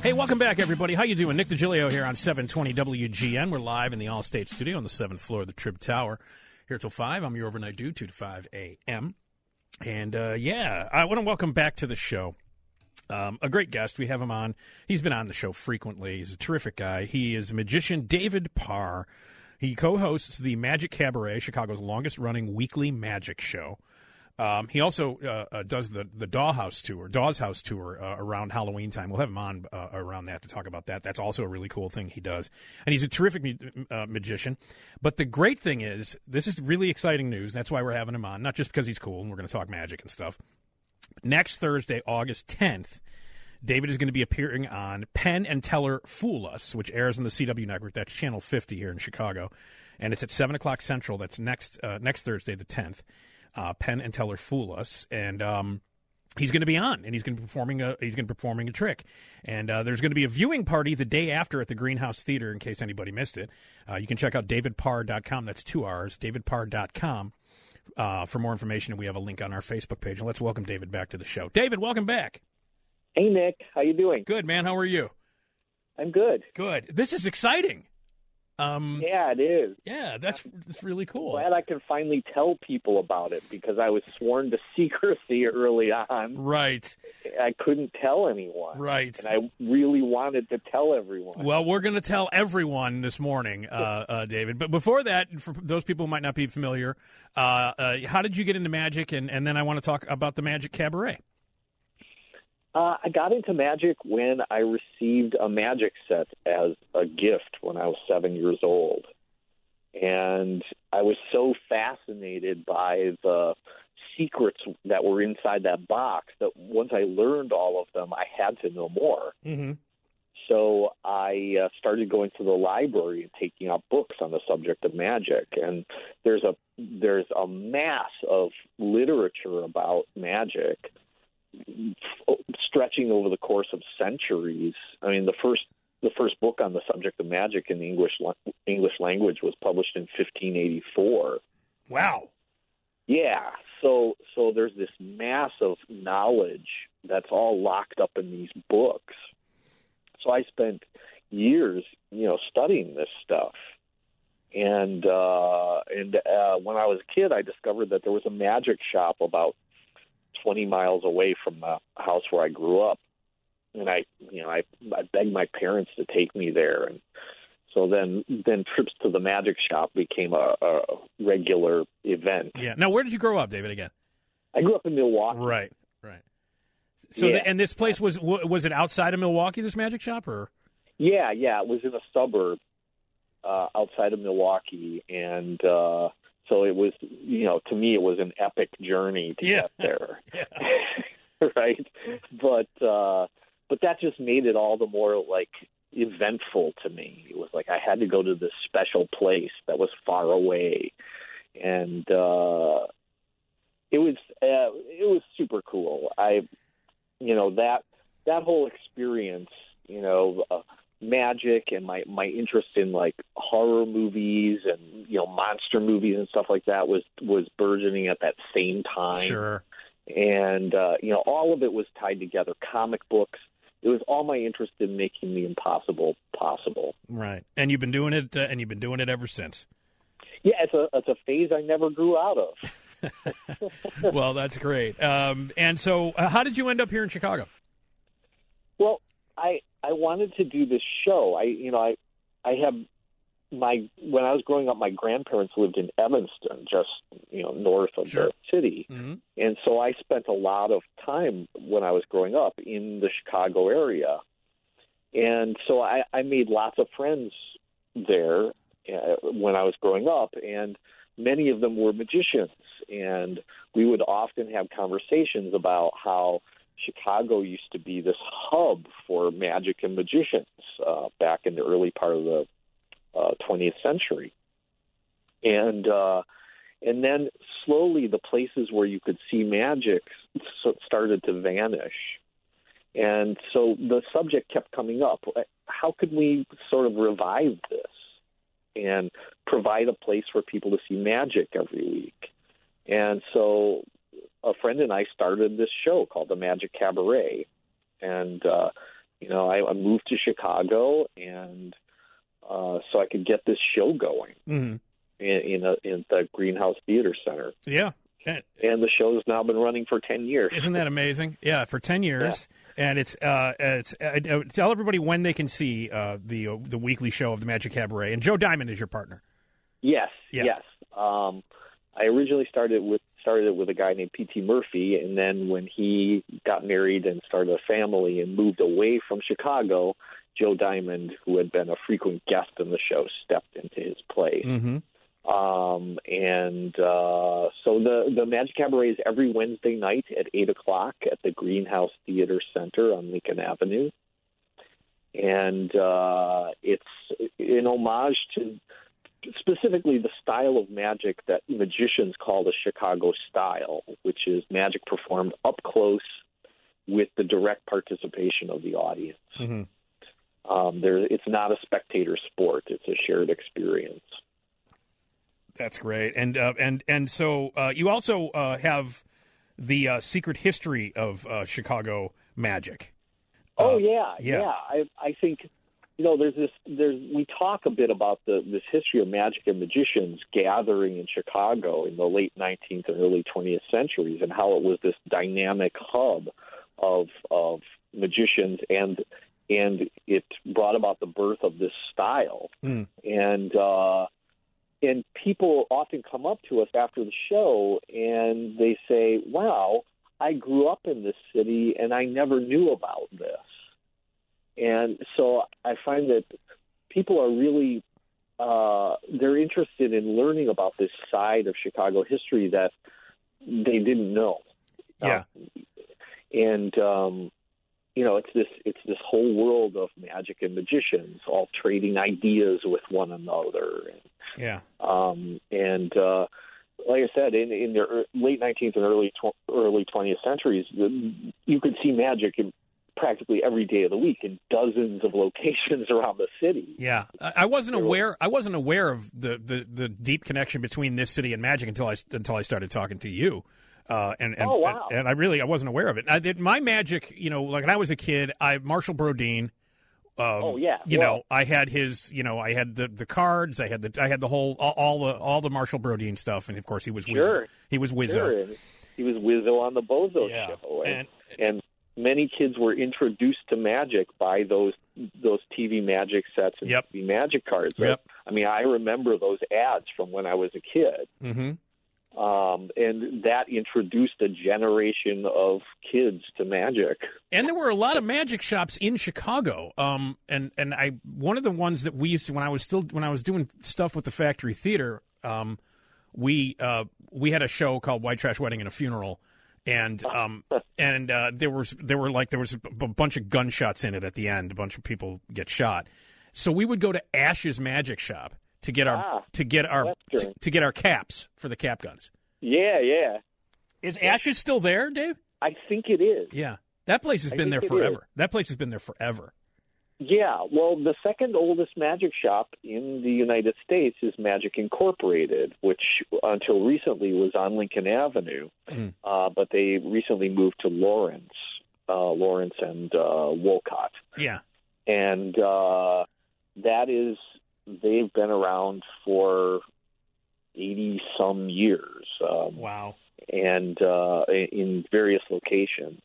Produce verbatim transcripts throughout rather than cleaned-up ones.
Hey, welcome back, everybody. How you doing? Nick DiGilio here on seven twenty W G N. We're live in the All-State Studio on the seventh floor of the Trib Tower. Here till five. I'm your overnight dude, two to five a.m. And, uh, yeah, I want to welcome back to the show um, a great guest. We have him on. He's been on the show frequently. He's a terrific guy. He is magician David Parr. He co-hosts the Magic Cabaret, Chicago's longest-running weekly magic show. Um, he also uh, uh, does the the Dollhouse tour, Dawes House tour uh, around Halloween time. We'll have him on uh, around that to talk about that. That's also a really cool thing he does. And he's a terrific uh, magician. But the great thing is, this is really exciting news. That's why we're having him on, not just because he's cool and we're going to talk magic and stuff. Next Thursday, August tenth, David is going to be appearing on Penn and Teller Fool Us, which airs on the C W network. That's Channel fifty here in Chicago. And it's at seven o'clock Central. That's next uh, next Thursday, the tenth. Uh, Penn and Teller Fool Us, and um, he's going to be on, and he's going to be performing a he's going to be performing a trick, and uh, there's going to be a viewing party the day after at the Greenhouse Theater. In case anybody missed it, uh, you can check out david parr dot com. That's two R's, david parr dot com uh, for more information, and we have a link on our Facebook page. And let's welcome David back to the show. David, welcome back. Hey Nick, how you doing? Good, man. How are you? I'm good. Good. This is exciting. Um, yeah, it is. Yeah, that's that's really cool. Glad I can finally tell people about it because I was sworn to secrecy early on. Right. I couldn't tell anyone. Right. And I really wanted to tell everyone. Well, we're going to tell everyone this morning, uh, uh, David. But before that, for those people who might not be familiar, uh, uh, how did you get into magic? And, and then I want to talk about the Magic Cabaret. Uh, I got into magic when I received a magic set as a gift when I was seven years old. And I was so fascinated by the secrets that were inside that box that once I learned all of them, I had to know more. Mm-hmm. So I uh, started going to the library and taking out books on the subject of magic. And there's a there's a mass of literature about magic stretching over the course of centuries. I mean, the first the first book on the subject of magic in the English English language was published in fifteen eighty-four. Wow. Yeah. So so there's this mass of knowledge that's all locked up in these books. So I spent years, you know, studying this stuff. And uh, and uh, when I was a kid, I discovered that there was a magic shop about twenty miles away from the house where I grew up. And I, you know, I, I begged my parents to take me there. And so then, then trips to the magic shop became a, a regular event. Yeah. Now, where did you grow up, David, again? I grew up in Milwaukee. Right, right. So, yeah. the, and this place was, was it outside of Milwaukee, this magic shop, or? Yeah, yeah. It was in a suburb uh, outside of Milwaukee. And, uh, so it was, you know, to me, it was an epic journey to yeah. get there, right? But uh, but that just made it all the more like eventful to me. It was like I had to go to this special place that was far away, and uh, it was uh, it was super cool. I, you know, that that whole experience, you know. Uh, magic and my my interest in like horror movies and you know monster movies and stuff like that was was burgeoning at that same time. Sure. And uh you know all of it was tied together. Comic books, it was all my interest in making the impossible possible. Right. And you've been doing it uh, and you've been doing it ever since. Yeah, it's a it's a phase I never grew out of. Well, that's great. Um and so uh, how did you end up here in Chicago? Well, I I wanted to do this show. I you know I I have my when I was growing up, my grandparents lived in Evanston, just you know north of Sure. the city, Mm-hmm. and so I spent a lot of time when I was growing up in the Chicago area, and so I, I made lots of friends there uh, when I was growing up, and many of them were magicians, and we would often have conversations about how Chicago used to be this hub for magic and magicians uh, back in the early part of the uh, twentieth century. And uh, and then slowly the places where you could see magic started to vanish. And so the subject kept coming up. How could we sort of revive this and provide a place for people to see magic every week? And so a friend and I started this show called the Magic Cabaret, and uh, you know, I, I moved to Chicago, and uh, so I could get this show going mm-hmm. in, in, a, in the Greenhouse Theater Center. Yeah. And, and the show's now been running for ten years. Isn't that amazing? Yeah, for ten years. Yeah. And it's uh, it's uh, tell everybody when they can see uh, the uh, the weekly show of the Magic Cabaret. And Joe Diamond is your partner. Yes, yeah. yes. Um, I originally started with started it with a guy named P T Murphy, and then when he got married and started a family and moved away from Chicago, Joe Diamond, who had been a frequent guest in the show, stepped into his place. Mm-hmm. Um, and uh, so the, the Magic Cabaret is every Wednesday night at eight o'clock at the Greenhouse Theater Center on Lincoln Avenue. And uh, it's in homage to specifically the style of magic that magicians call the Chicago style, which is magic performed up close with the direct participation of the audience. Mm-hmm. Um, there, it's not a spectator sport. It's a shared experience. That's great, and uh, and and so uh, you also uh, have the uh, secret history of uh, Chicago magic. Oh uh, yeah, yeah. yeah. I I think you know there's this there's we talk a bit about the this history of magic and magicians gathering in Chicago in the late nineteenth and early twentieth centuries, and how it was this dynamic hub of of magicians, and and it brought about the birth of this style, mm. and. Uh, And people often come up to us after the show and they say, wow, I grew up in this city and I never knew about this. And so I find that people are really, uh, they're interested in learning about this side of Chicago history that they didn't know. Yeah. Uh, and, um, you know, it's this it's this whole world of magic and magicians all trading ideas with one another. And, yeah. Um, and uh, like I said, in, in the late nineteenth and early tw- early twentieth centuries, you could see magic in practically every day of the week in dozens of locations around the city. Yeah, I wasn't aware. I wasn't aware of the, the, the deep connection between this city and magic until I until I started talking to you. Uh, and and, oh, wow. and and I really I wasn't aware of it. I did my magic, you know, like when I was a kid, I Marshall Brodeen. Um, oh yeah, you well, know, I had his, you know, I had the, the cards, I had the I had the whole all, all the all the Marshall Brodeen stuff, and of course he was Wizzo. Sure. He was Wizzo. Sure. He was Wizzo on the Bozo yeah. show, and, and and many kids were introduced to magic by those those T V magic sets and yep. T V magic cards. Yep. I mean, I remember those ads from when I was a kid. Mm-hmm. Um, and that introduced a generation of kids to magic. And there were a lot of magic shops in Chicago. Um, and, and I one of the ones that we used to, when I was still when I was doing stuff with the Factory Theater, um, we uh, we had a show called White Trash Wedding and a Funeral, and um, and uh, there was there were like there was a b- bunch of gunshots in it at the end. A bunch of people get shot. So we would go to Ash's Magic Shop to get our ah, to get our to, to get our caps for the cap guns. Yeah, yeah. Is Ash's still there, Dave? I think it is. Yeah, that place has I been there think it forever. is. That place has been there forever. Yeah, well, the second oldest magic shop in the United States is Magic Incorporated, which until recently was on Lincoln Avenue, Mm. uh, but they recently moved to Lawrence, uh, Lawrence and uh, Wolcott. Yeah, and uh, that is, they've been around for eighty some years. Um, wow. And uh, in various locations.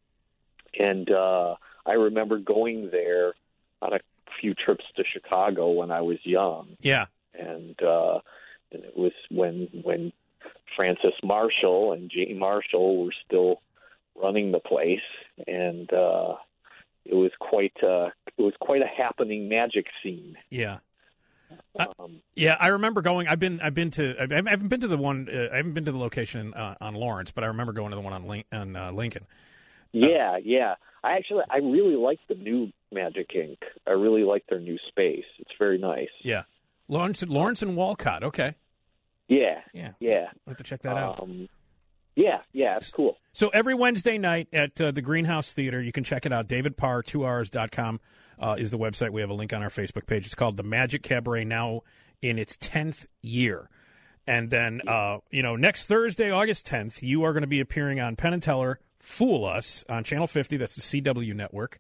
And uh, I remember going there on a few trips to Chicago when I was young. Yeah. And, uh, and it was when when Francis Marshall and Jane Marshall were still running the place, and uh, it was quite uh, it was quite a happening magic scene. Yeah. Um, uh, yeah, I remember going. I've been, I've been to, I haven't been to the one, uh, I haven't been to the location uh, on Lawrence, but I remember going to the one on, Lin- on uh, Lincoln. Yeah, uh, yeah. I actually, I really like the new Magic Incorporated. I really like their new space. It's very nice. Yeah, Lawrence, Lawrence and Wolcott. Okay. Yeah, yeah, yeah. I'll have to check that out. Um, yeah, yeah, it's cool. So every Wednesday night at uh, the Greenhouse Theater, you can check it out. David Parr, two R's dot com uh, is the website. We have a link on our Facebook page. It's called The Magic Cabaret, now in its tenth year. And then, uh, you know, next Thursday, August tenth, you are going to be appearing on Penn and Teller, Fool Us, on Channel fifty. That's the C W network.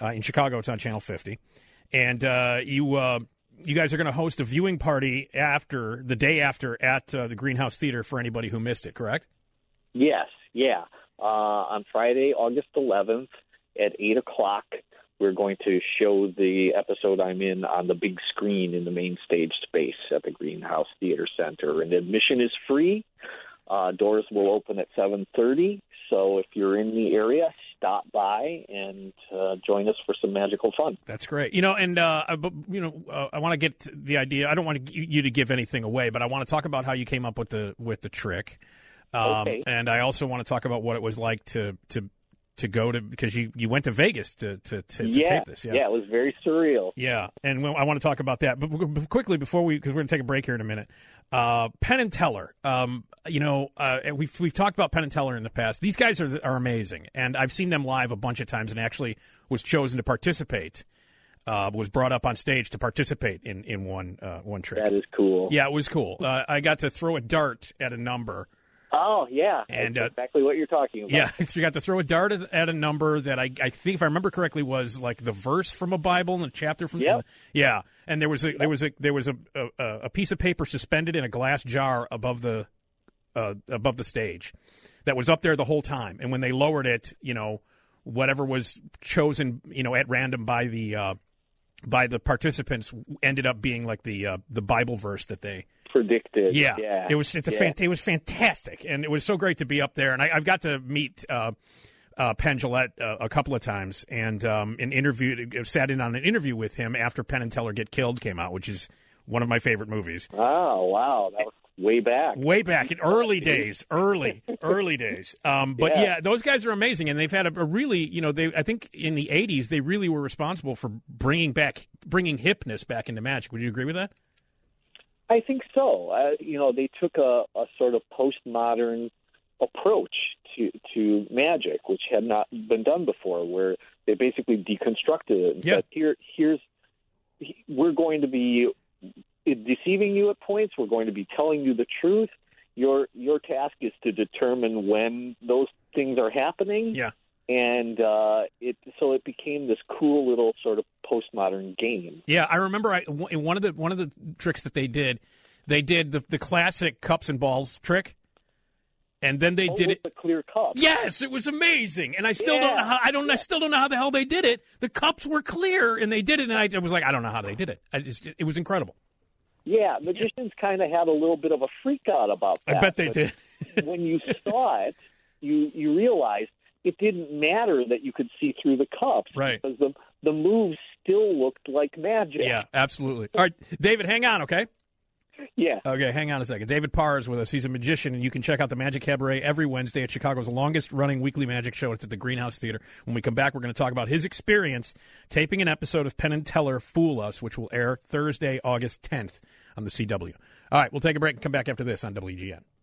Uh, in Chicago, it's on Channel fifty. And uh, you uh, you guys are going to host a viewing party after, the day after, at uh, the Greenhouse Theater for anybody who missed it, correct? Yes, yeah. Uh, on Friday, August eleventh at eight o'clock, we're going to show the episode I'm in on the big screen in the main stage space at the Greenhouse Theater Center. And admission is free. Uh, doors will open at seven thirty. So if you're in the area, stop by and uh, join us for some magical fun. That's great. You know, and, uh, you know, uh, I want to get the idea. I don't want you to give anything away, but I want to talk about how you came up with the with the trick. Um, okay. And I also want to talk about what it was like to to, to go to, because you, you went to Vegas to, to, to, to yeah. tape this. Yeah. yeah, it was very surreal. Yeah, and I want to talk about that. But quickly, before we, because we're going to take a break here in a minute, uh, Penn and Teller, um, you know, uh, we've, we've talked about Penn and Teller in the past. These guys are, are amazing, and I've seen them live a bunch of times and actually was chosen to participate. Uh, was brought up on stage to participate in, in one uh, one trick. That is cool. Yeah, it was cool. Uh, I got to throw a dart at a number. Oh, yeah. And, That's uh, exactly what you're talking about. Yeah, you got to throw a dart at, at a number that I, I think, if I remember correctly, was like the verse from a Bible and a chapter from. Yep. Yeah, and there was a yep. there was a there was a, a a piece of paper suspended in a glass jar above the uh, above the stage that was up there the whole time. And when they lowered it, you know, whatever was chosen, you know, at random by the uh, by the participants ended up being like the uh, the Bible verse that they. Predicted. Yeah. yeah, it was. It's a. Yeah. Fan, it was fantastic, and it was so great to be up there. And I, I've got to meet uh, uh, Penn Jillette uh, a couple of times, and um, an interview. Sat in on an interview with him after Penn and Teller Get Killed came out, which is one of my favorite movies. Oh wow, that was way back. Way back in early days, early early days. Um, but yeah. Yeah. those guys are amazing, and they've had a, a really, you know, they. I think in the eighties they really were responsible for bringing back bringing hipness back into magic. Would you agree with that? I think so. Uh, you know, they took a, a sort of postmodern approach to to magic, which had not been done before, where they basically deconstructed it and yeah. said, "Here, here's we're going to be deceiving you at points. We're going to be telling you the truth. Your your task is to determine when those things are happening." Yeah. And uh, it so it became this cool little sort of postmodern game. Yeah, I remember. I in one of the one of the tricks that they did, they did the the classic cups and balls trick, and then they oh, did with it. The clear cup. Yes, it was amazing, and I still yeah. don't know how. I don't. I still don't know how the hell they did it. The cups were clear, and they did it, and I, I was like, I don't know how they did it. I just, it was incredible. Yeah, magicians kind of had a little bit of a freak out about that. I bet they but did. when you saw it, you you realized it didn't matter that you could see through the cups, right? Because the the moves still looked like magic. Yeah, absolutely. All right, David, hang on, okay? Yeah. Okay, hang on a second. David Parr is with us. He's a magician, and you can check out the Magic Cabaret every Wednesday at Chicago's longest-running weekly magic show. It's at the Greenhouse Theater. When we come back, we're going to talk about his experience taping an episode of Penn and Teller Fool Us, which will air Thursday, August tenth on the C W. All right, we'll take a break and come back after this on W G N.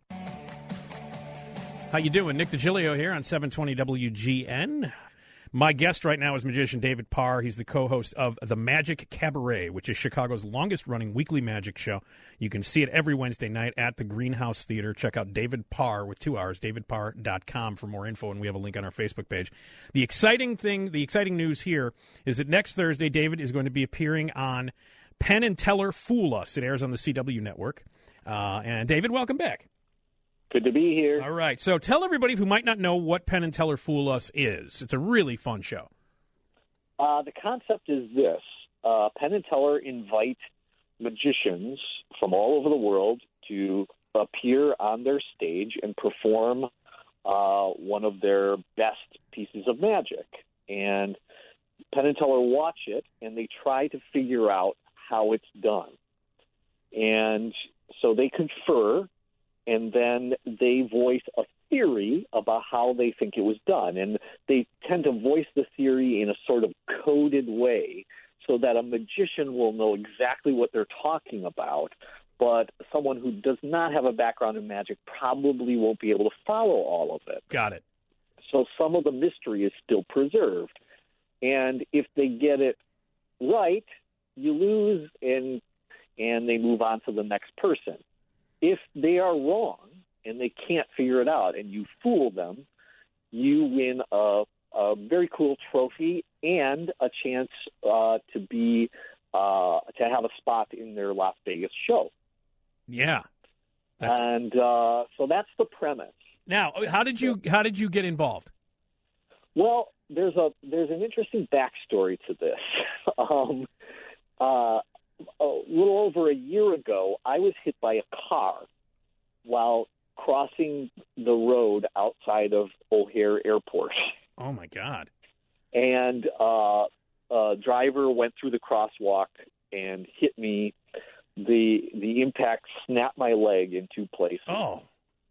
How you doing? Nick DiGilio here on seven twenty W G N. My guest right now is magician David Parr. He's the co-host of The Magic Cabaret, which is Chicago's longest-running weekly magic show. You can see it every Wednesday night at the Greenhouse Theater. Check out David Parr with two R's, david parr dot com for more info, and we have a link on our Facebook page. The exciting thing, the exciting news here is that next Thursday, David is going to be appearing on Penn and Teller Fool Us. It airs on the C W network. Uh, and David, welcome back. Good to be here. All right. So tell everybody who might not know what Penn and Teller Fool Us is. It's a really fun show. Uh, the concept is this. Uh, Penn and Teller invite magicians from all over the world to appear on their stage and perform uh, one of their best pieces of magic. And Penn and Teller watch it, and they try to figure out how it's done. And so they confer, and then they voice a theory about how they think it was done. And they tend to voice the theory in a sort of coded way so that a magician will know exactly what they're talking about, but someone who does not have a background in magic probably won't be able to follow all of it. Got it. So some of the mystery is still preserved. And if they get it right, you lose, and and they move on to the next person. If they are wrong and they can't figure it out and you fool them, you win a, a very cool trophy and a chance uh, to be uh, to have a spot in their Las Vegas show. Yeah, that's... and uh, so that's the premise. Now, how did you how did you get involved? Well, there's a there's an interesting backstory to this. um, uh, a little over a year ago, I was hit by a car while crossing the road outside of O'Hare Airport. Oh, my God. And uh, a driver went through the crosswalk and hit me. The the impact snapped my leg in two places. Oh.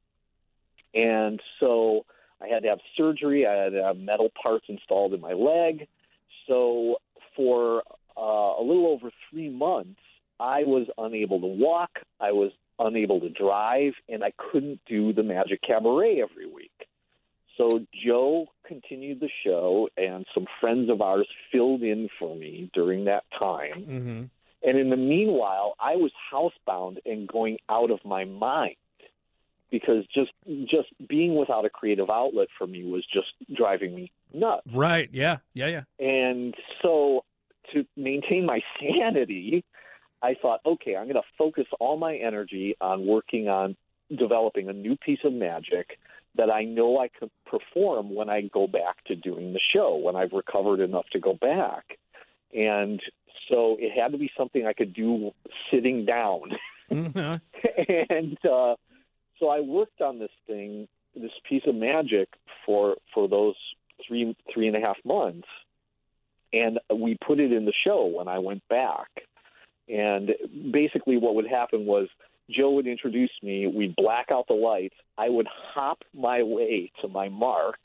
And so I had to have surgery. I had to have metal parts installed in my leg. So for uh, a little over three months, I was unable to walk. I was unable to drive, and I couldn't do the Magic Cabaret every week. So Joe continued the show, and some friends of ours filled in for me during that time. Mm-hmm. And in the meanwhile, I was housebound and going out of my mind because just just being without a creative outlet for me was just driving me nuts. Right, yeah, yeah, yeah. And so to maintain my sanity, I thought, okay, I'm going to focus all my energy on working on developing a new piece of magic that I know I could perform when I go back to doing the show, when I've recovered enough to go back. And so it had to be something I could do sitting down. Mm-hmm. and uh, so I worked on this thing, this piece of magic for for those three three and a half months, and we put it in the show when I went back. And basically what would happen was Joe would introduce me, we'd black out the lights, I would hop my way to my mark,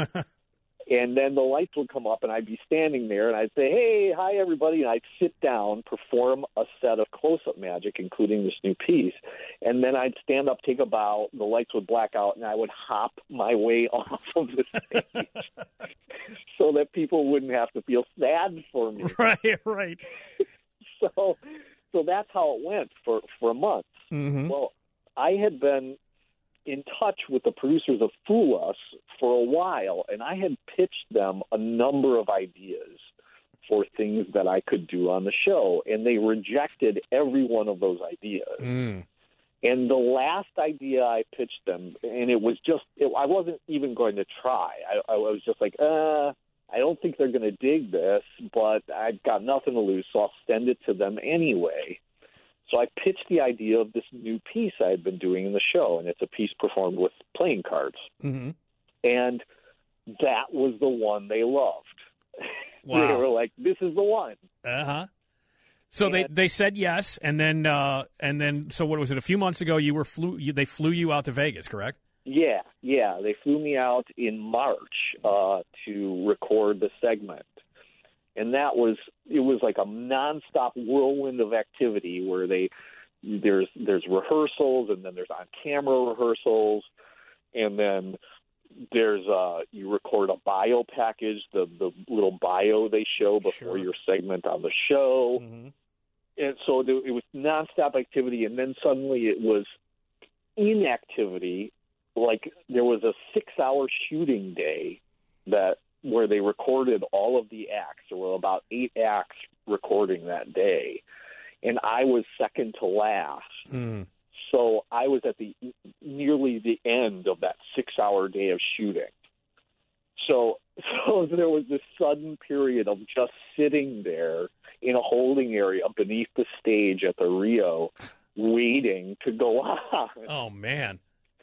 and then the lights would come up, and I'd be standing there, and I'd say, hey, hi, everybody, and I'd sit down, perform a set of close-up magic, including this new piece, and then I'd stand up, take a bow, the lights would black out, and I would hop my way off of the stage so that people wouldn't have to feel sad for me. Right, right. So so that's how it went for, for a month. Mm-hmm. Well, I had been in touch with the producers of Fool Us for a while, and I had pitched them a number of ideas for things that I could do on the show, and they rejected every one of those ideas. Mm. And the last idea I pitched them, and it was just, it, I wasn't even going to try. I, I was just like, uh, I don't think they're going to dig this, but I've got nothing to lose, so I'll send it to them anyway. So I pitched the idea of this new piece I had been doing in the show, and it's a piece performed with playing cards. Mm-hmm. And that was the one they loved. Wow. They were like, this is the one. Uh-huh. So and, they, they said yes, and then uh, and then so what was it? A few months ago, you were flew. You, they flew you out to Vegas, correct? Yeah, yeah. They flew me out in March uh, to record the segment. And that was, it was like a nonstop whirlwind of activity where they, there's, there's rehearsals, and then there's on-camera rehearsals, and then there's, uh, you record a bio package, the, the little bio they show before Sure. your segment on the show. Mm-hmm. And so there, it was nonstop activity, and then suddenly it was inactivity. Like there was a six-hour shooting day that where they recorded all of the acts. There were about eight acts recording that day, and I was second to last. Mm. So I was at the nearly the end of that six-hour day of shooting. So, so there was this sudden period of just sitting there in a holding area beneath the stage at the Rio, waiting to go on. Oh man.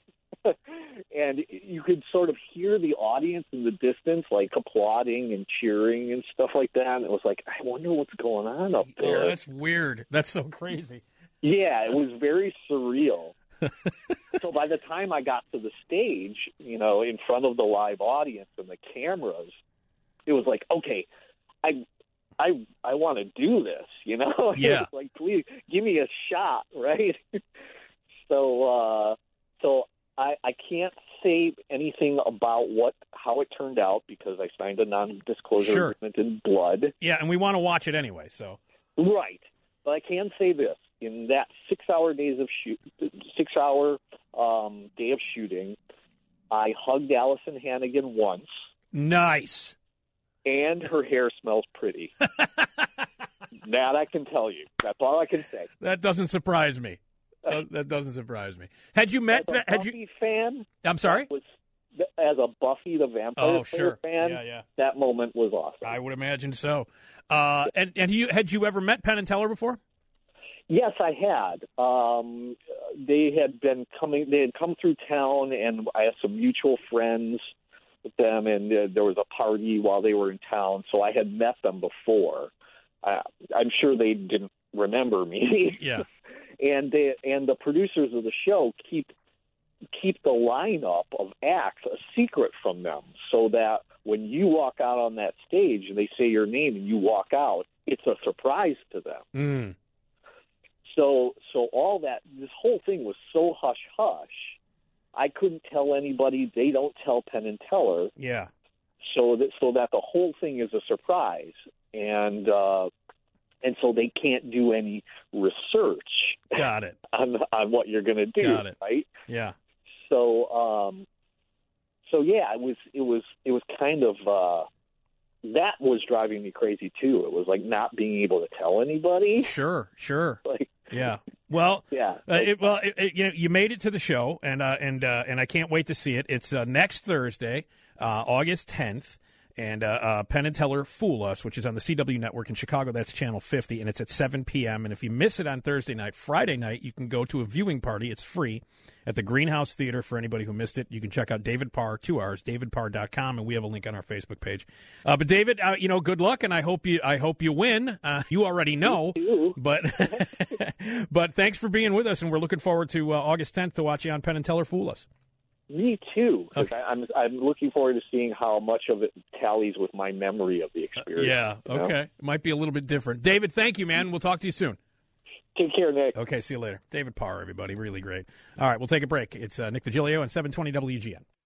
And you could sort of hear the audience in the distance, like applauding and cheering and stuff like that. And it was like, I wonder what's going on up there. Oh, that's weird. That's so crazy. Yeah, it was very surreal. So by the time I got to the stage, you know, in front of the live audience and the cameras, it was like, okay, I, I, I want to do this. You know, Yeah. It was like, please give me a shot, right? so, uh, so. I, I can't say anything about what how it turned out because I signed a non-disclosure Sure. agreement in blood. Yeah, and we want to watch it anyway. So Right, but I can say this: in that six-hour days of shoot, six-hour um, day of shooting, I hugged Allison Hannigan once. Nice. And her hair smells pretty. That I can tell you. That's all I can say. That doesn't surprise me. That doesn't surprise me. Had you met? As a had Buffy you? fan? I'm sorry. Was, as a Buffy the Vampire Oh, Slayer sure. fan, Yeah, yeah. that moment was awesome. I would imagine so. Uh, and and you had you ever met Penn and Teller before? Yes, I had. Um, they had been coming. They had come through town, and I had some mutual friends with them, and uh, there was a party while they were in town. So I had met them before. I, I'm sure they didn't remember me. Yeah. and they and the producers of the show keep keep the lineup of acts a secret from them, so that when you walk out on that stage and they say your name and you walk out, it's a surprise to them. Mm. So, so all that, this whole thing was so hush hush. I couldn't tell anybody. They don't tell Penn and Teller. Yeah. So that, so that the whole thing is a surprise, and uh, and so they can't do any research. Got it. on on what you're going to do. Got it. Right. Yeah. So, um, so yeah, it was, it was, it was kind of. Uh, that was driving me crazy too. It was like not being able to tell anybody. Sure. Sure. Like. Yeah. Well, yeah. Uh, it, well, it, it, you know, you made it to the show, and uh, and uh, and I can't wait to see it. It's uh, next Thursday, uh, August tenth, and uh, uh, Penn and Teller Fool Us, which is on the C W network in Chicago. That's channel fifty, and it's at seven p.m. And if you miss it on Thursday night, Friday night, you can go to a viewing party. It's free at the Greenhouse Theater for anybody who missed it. You can check out David Parr, two R's, david parr dot com, and we have a link on our Facebook page. Uh, but David, uh, you know, good luck, and I hope you I hope you win. Uh, you already know, but but thanks for being with us, and we're looking forward to uh, August tenth to watch you on Penn and Teller Fool Us. Me too. Okay. I, I'm I'm looking forward to seeing how much of it tallies with my memory of the experience. Yeah. Okay. You know? It might be a little bit different. David, thank you, man. We'll talk to you soon. Take care, Nick. Okay, see you later. David Parr, everybody. Really great. All right, we'll take a break. It's uh, Nick DiGilio on seven twenty W G N.